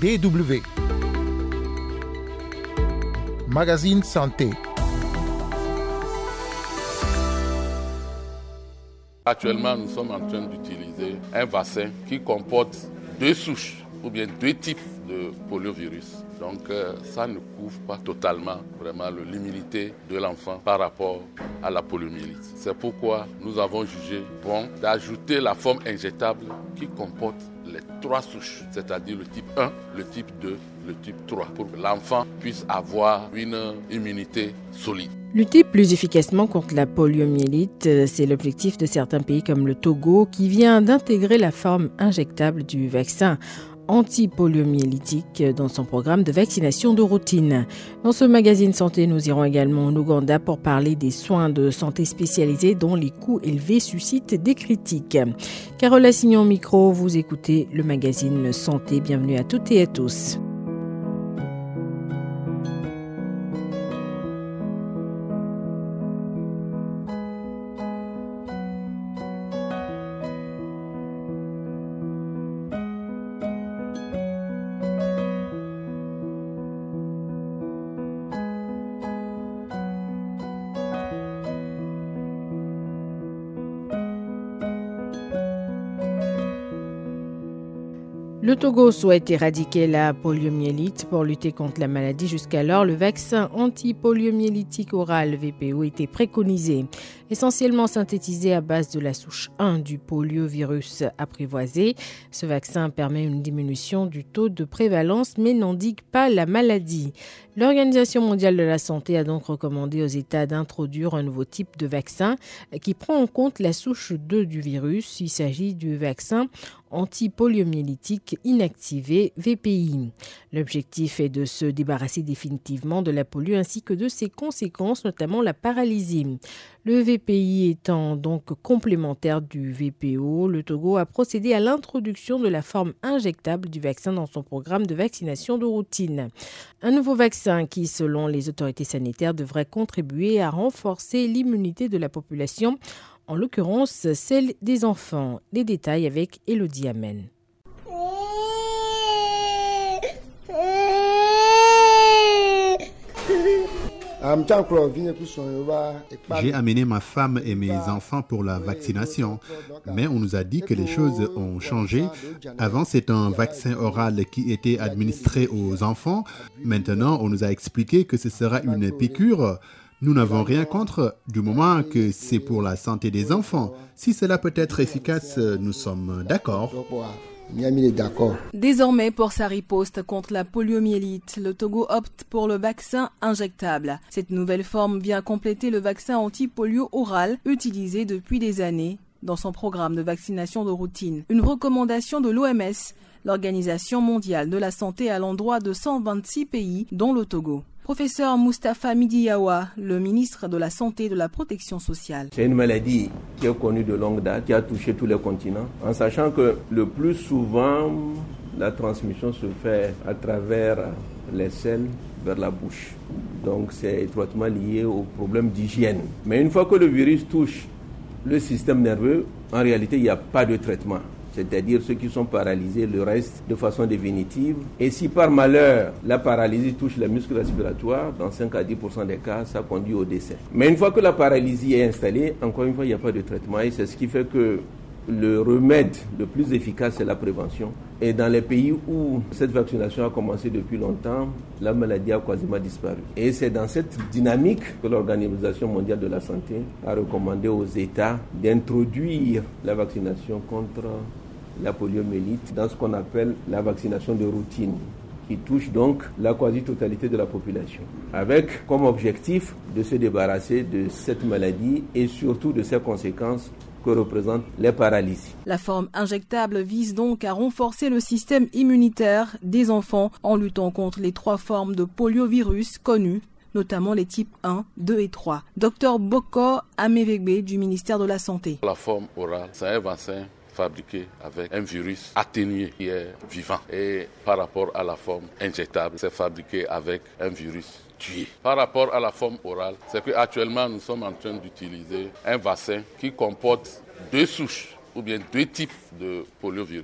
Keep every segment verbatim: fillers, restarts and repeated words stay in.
B W. Magazine Santé. Actuellement, nous sommes en train d'utiliser un vaccin qui comporte deux souches ou bien deux types de poliovirus. Donc euh, ça ne couvre pas totalement vraiment l'immunité de l'enfant par rapport à la poliomyélite. C'est pourquoi nous avons jugé bon d'ajouter la forme injectable qui comporte les trois souches, c'est-à-dire le type un, le type deux, le type trois, pour que l'enfant puisse avoir une immunité solide. Lutter plus efficacement contre la poliomyélite, c'est l'objectif de certains pays comme le Togo qui vient d'intégrer la forme injectable du vaccin antipoliomyélitique dans son programme de vaccination de routine. Dans ce magazine santé, nous irons également en Ouganda pour parler des soins de santé spécialisés dont les coûts élevés suscitent des critiques. Carole Assignon micro, vous écoutez le magazine santé. Bienvenue à toutes et à tous. Le Togo souhaite éradiquer la poliomyélite pour lutter contre la maladie. Jusqu'alors, le vaccin antipoliomyélitique oral V P O était préconisé, essentiellement synthétisé à base de la souche un du poliovirus apprivoisé. Ce vaccin permet une diminution du taux de prévalence mais n'endigue pas la maladie. L'Organisation mondiale de la santé a donc recommandé aux États d'introduire un nouveau type de vaccin qui prend en compte la souche deux du virus. Il s'agit du vaccin antipoliomyélitique inactivé V P I. L'objectif est de se débarrasser définitivement de la polio ainsi que de ses conséquences, notamment la paralysie. Le V P I étant donc complémentaire du V P O, le Togo a procédé à l'introduction de la forme injectable du vaccin dans son programme de vaccination de routine. Un nouveau vaccin qui, selon les autorités sanitaires, devrait contribuer à renforcer l'immunité de la population, en l'occurrence celle des enfants. Les détails avec Elodie Amen. J'ai amené ma femme et mes enfants pour la vaccination, mais on nous a dit que les choses ont changé. Avant, c'est un vaccin oral qui était administré aux enfants. Maintenant, on nous a expliqué que ce sera une piqûre. Nous n'avons rien contre, du moment que c'est pour la santé des enfants. Si cela peut être efficace, nous sommes d'accord. Désormais, pour sa riposte contre la poliomyélite, le Togo opte pour le vaccin injectable. Cette nouvelle forme vient compléter le vaccin anti-polio oral utilisé depuis des années dans son programme de vaccination de routine. Une recommandation de l'O M S, l'Organisation mondiale de la santé, à l'endroit de cent vingt-six pays, dont le Togo. Professeur Moustapha Midiyawa, le ministre de la Santé et de la Protection sociale. C'est une maladie qui est connue de longue date, qui a touché tous les continents, en sachant que le plus souvent, la transmission se fait à travers les selles vers la bouche. Donc c'est étroitement lié au problème d'hygiène. Mais une fois que le virus touche le système nerveux, en réalité, il n'y a pas de traitement. C'est-à-dire ceux qui sont paralysés le restent de façon définitive. Et si par malheur la paralysie touche les muscles respiratoires, dans cinq à dix pour cent des cas, ça conduit au décès. Mais une fois que la paralysie est installée, encore une fois, il n'y a pas de traitement. Et c'est ce qui fait que le remède le plus efficace, c'est la prévention. Et dans les pays où cette vaccination a commencé depuis longtemps, la maladie a quasiment disparu. Et c'est dans cette dynamique que l'Organisation mondiale de la santé a recommandé aux États d'introduire la vaccination contre la poliomyélite dans ce qu'on appelle la vaccination de routine, qui touche donc la quasi-totalité de la population, avec comme objectif de se débarrasser de cette maladie et surtout de ses conséquences que représentent les paralysies. La forme injectable vise donc à renforcer le système immunitaire des enfants en luttant contre les trois formes de poliovirus connues, notamment les types un, deux et trois. Docteur Boko Amevegbe du ministère de la Santé. La forme orale, c'est un vaccin fabriqué avec un virus atténué qui est vivant. Et par rapport à la forme injectable, c'est fabriqué avec un virus tué. Par rapport à la forme orale, c'est qu'actuellement nous sommes en train d'utiliser un vaccin qui comporte deux souches ou bien deux types de poliovirus.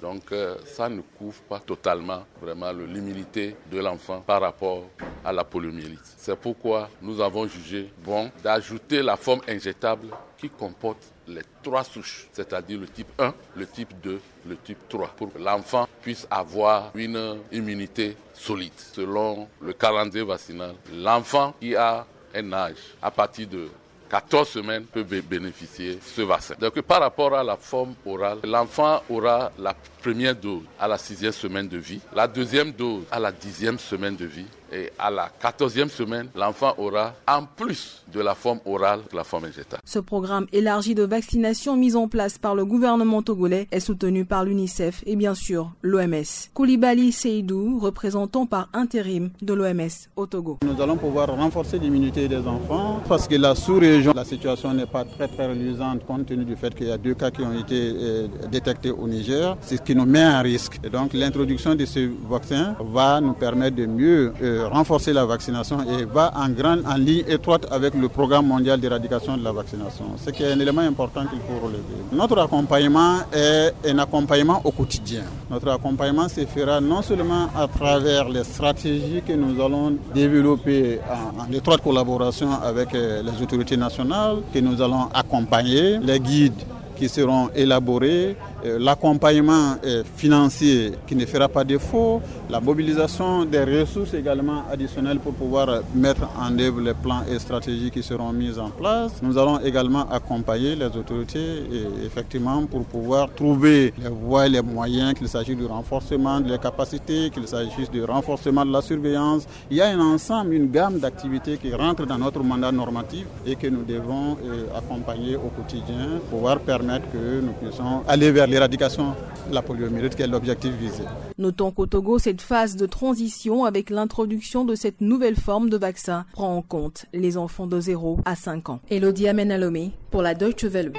Donc euh, ça ne couvre pas totalement vraiment l'immunité de l'enfant par rapport à la poliomyélite. C'est pourquoi nous avons jugé bon d'ajouter la forme injectable qui comporte les trois souches, c'est-à-dire le type un, le type deux, le type trois, pour que l'enfant puisse avoir une immunité solide. Selon le calendrier vaccinal, l'enfant qui a un âge à partir de quatorze semaines peut bénéficier de ce vaccin. Donc par rapport à la forme orale, l'enfant aura la première dose à la sixième semaine de vie, la deuxième dose à la dixième semaine de vie et à la quatorzième semaine, l'enfant aura en plus de la forme orale la forme injectable. Ce programme élargi de vaccination mis en place par le gouvernement togolais est soutenu par l'UNICEF et bien sûr l'O M S. Koulibaly Seydou, représentant par intérim de l'O M S au Togo. Nous allons pouvoir renforcer l'immunité des enfants parce que la sous-région, la situation n'est pas très très reluisante compte tenu du fait qu'il y a deux cas qui ont été euh, détectés au Niger, c'est ce qui nous met en risque. Et donc l'introduction de ce vaccin va nous permettre de mieux euh, renforcer la vaccination et va en grande en ligne étroite avec le programme mondial d'éradication de la vaccination. C'est un élément important qu'il faut relever. Notre accompagnement est un accompagnement au quotidien. Notre accompagnement se fera non seulement à travers les stratégies que nous allons développer en, en étroite collaboration avec les autorités nationales, que nous allons accompagner, les guides qui seront élaborés, l'accompagnement financier qui ne fera pas défaut, la mobilisation des ressources également additionnelles pour pouvoir mettre en œuvre les plans et stratégies qui seront mis en place. Nous allons également accompagner les autorités et effectivement pour pouvoir trouver les voies et les moyens, qu'il s'agisse du renforcement des capacités, qu'il s'agisse du renforcement de la surveillance. Il y a un ensemble, une gamme d'activités qui rentrent dans notre mandat normatif et que nous devons accompagner au quotidien pour pouvoir permettre que nous puissions aller vers l'éradication de la poliomyélite qui est l'objectif visé. Notons qu'au Togo, cette phase de transition avec l'introduction de cette nouvelle forme de vaccin prend en compte les enfants de zéro à cinq ans. Elodie Amenalomé pour la Deutsche Welle.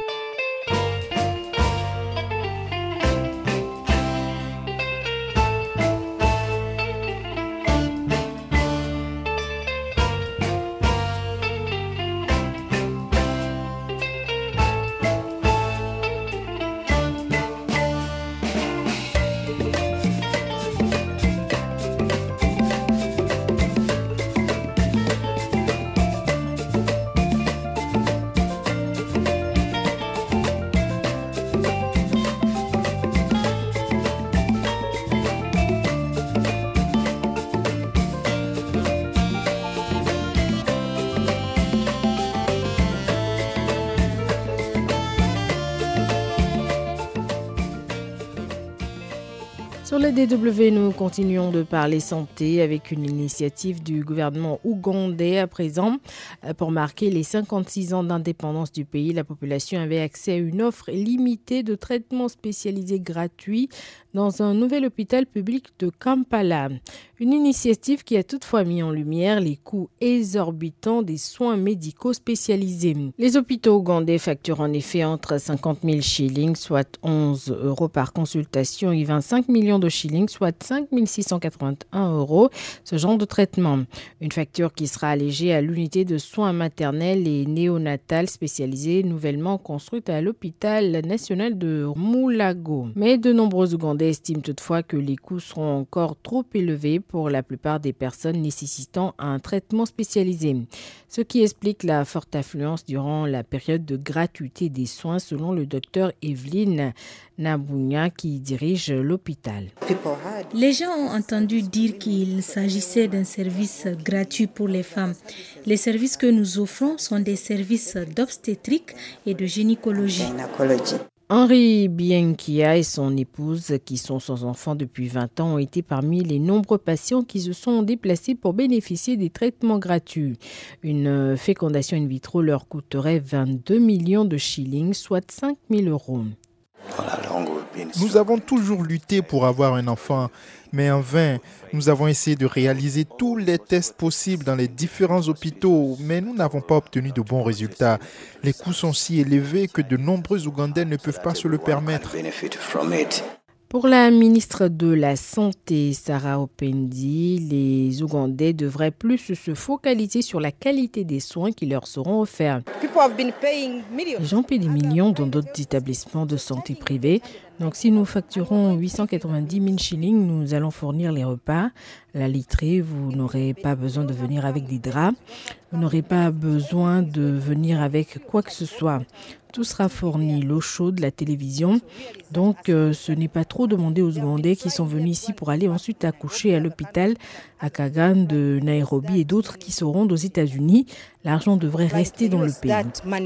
Sur le D W, nous continuons de parler santé avec une initiative du gouvernement ougandais à présent. Pour marquer les cinquante-six ans d'indépendance du pays, la population avait accès à une offre limitée de traitements spécialisés gratuits dans un nouvel hôpital public de Kampala. Une initiative qui a toutefois mis en lumière les coûts exorbitants des soins médicaux spécialisés. Les hôpitaux ougandais facturent en effet entre cinquante mille shillings, soit onze euros par consultation, et vingt-cinq millions de shillings, soit cinq mille six cent quatre-vingt-un euros, ce genre de traitement. Une facture qui sera allégée à l'unité de soins maternels et néonatales spécialisée nouvellement construite à l'hôpital national de Moulago. Mais de nombreux Ougandais estiment toutefois que les coûts seront encore trop élevés pour la plupart des personnes nécessitant un traitement spécialisé. Ce qui explique la forte affluence durant la période de gratuité des soins selon le docteur Evelyne Nabunya qui dirige l'hôpital. Les gens ont entendu dire qu'il s'agissait d'un service gratuit pour les femmes. Les services que nous offrons sont des services d'obstétrique et de gynécologie. Henri Bienkia et son épouse, qui sont sans enfant depuis vingt ans, ont été parmi les nombreux patients qui se sont déplacés pour bénéficier des traitements gratuits. Une fécondation in vitro leur coûterait vingt-deux millions de shillings, soit cinq mille euros. Nous avons toujours lutté pour avoir un enfant, mais en vain. Nous avons essayé de réaliser tous les tests possibles dans les différents hôpitaux, mais nous n'avons pas obtenu de bons résultats. Les coûts sont si élevés que de nombreux Ougandais ne peuvent pas se le permettre. Pour la ministre de la Santé, Sarah Opendi, les Ougandais devraient plus se focaliser sur la qualité des soins qui leur seront offerts. Les gens paient des millions dans d'autres établissements de santé privés. Donc si nous facturons huit cent quatre-vingt-dix mille shillings, nous allons fournir les repas, la literie, vous n'aurez pas besoin de venir avec des draps, vous n'aurez pas besoin de venir avec quoi que ce soit. Tout sera fourni, l'eau chaude, la télévision. Donc euh, ce n'est pas trop demandé aux Ougandais qui sont venus ici pour aller ensuite accoucher à l'hôpital à Kagan de Nairobi et d'autres qui se rendent aux États-Unis. L'argent devrait rester dans le pays.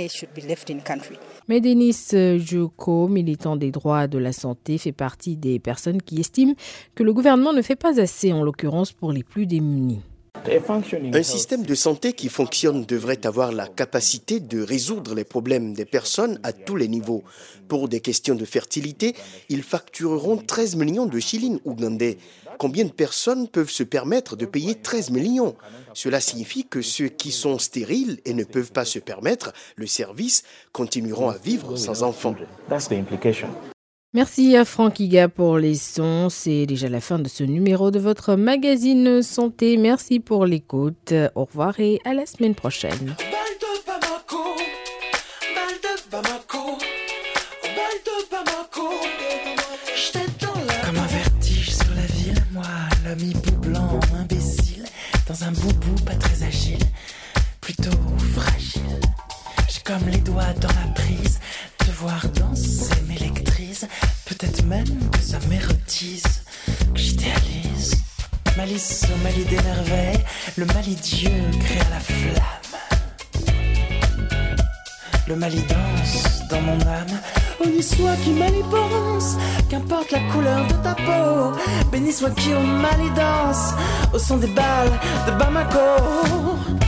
Mais Denis Djoko, militant des droits de la santé, fait partie des personnes qui estiment que le gouvernement ne fait pas assez, en l'occurrence pour les plus démunis. Un système de santé qui fonctionne devrait avoir la capacité de résoudre les problèmes des personnes à tous les niveaux. Pour des questions de fertilité, ils factureront treize millions de shillings ougandais. Combien de personnes peuvent se permettre de payer treize millions ? Cela signifie que ceux qui sont stériles et ne peuvent pas se permettre le service continueront à vivre sans enfants. Merci à Franck Iga pour les sons. C'est déjà la fin de ce numéro de votre magazine Santé. Merci pour l'écoute. Au revoir et à la semaine prochaine. Comme un vertige sur la ville, moi, l'homme hibou blanc, imbécile, dans un boubou pas très agile, plutôt fragile. J'ai comme les doigts dans la prise, te voir danser m'électrise, peut-être même que ça m'érotise, que j'idéalise. Malice au Mali d'énerveil, le Mali Dieu créa la flamme. Le Mali danse dans mon âme, honni soit qui Mali pense, qu'importe la couleur de ta peau, béni soit qui au Mali danse, au son des balles de Bamako.